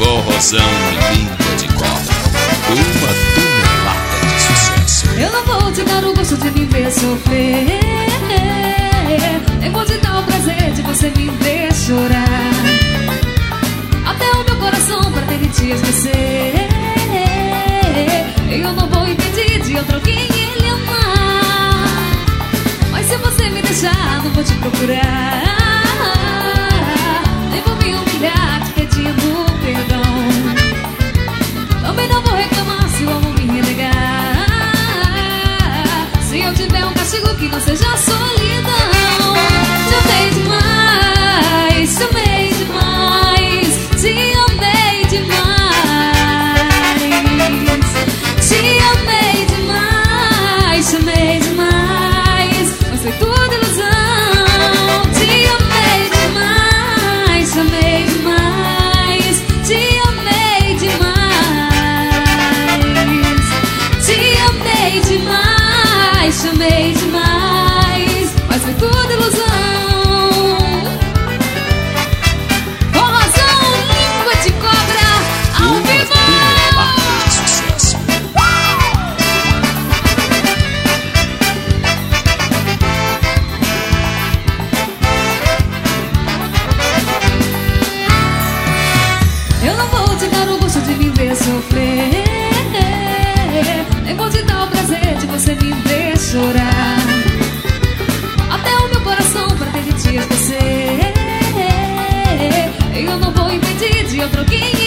Forrozão língua de cobra, 1 tonelada de sucesso. Eu não vou te dar o gosto de me ver sofrer, nem vou te dar o prazer de você me ver chorar. Até o meu coração pra ter te esquecer. Eu não vou impedir de outro alguém ele amar. Mas se você me deixar, não vou te procurar. Nem vou me humilhar te pedindo perdão. Também não vou reclamar se o amor me renegar. Se eu tiver um castigo que não seja solidão. Te amei demais, te amei demais, te amei demais. Te amei demais, te amei demais, mas foi tudo ilusão. Te amei demais, te amei demais, te amei demais. Te amei demais, te amei demais, mas foi tudo ilusão. Forrozão língua de cobra ao vivo. Tonelada de sucesso. Eu não vou te dar o gosto de me ver sofrer, nem vou te dar o prazer de você me ver chorar. Até o meu coração pra ter de te esquecer. Eu não vou impedir de outro alguém